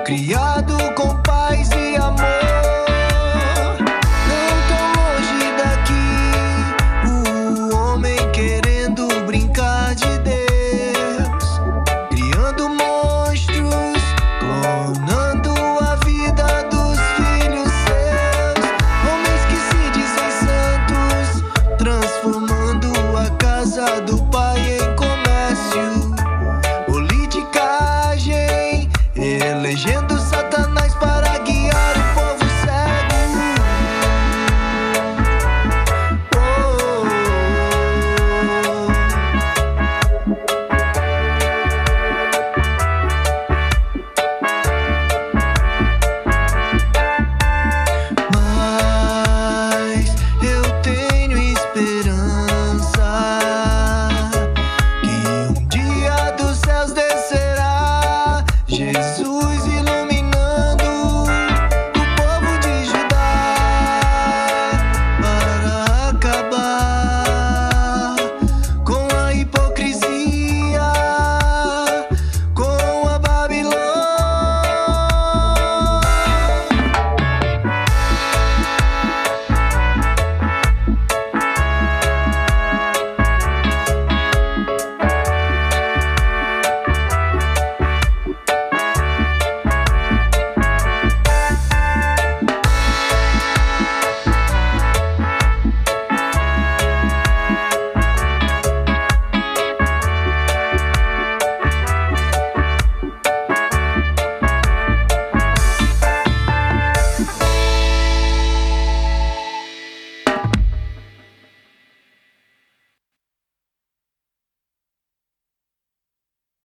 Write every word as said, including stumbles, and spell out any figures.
criado com paz e amor. Não tão longe daqui, o homem querendo brincar de Deus, criando monstros, clonando a vida dos filhos seus. Homens que se dizem santos, transformando a casa do pai em comércio. Politicagem, elegendo Satanás para guiar o povo cego. Oh, mas eu tenho esperança que um dia dos céus descerá Jesus e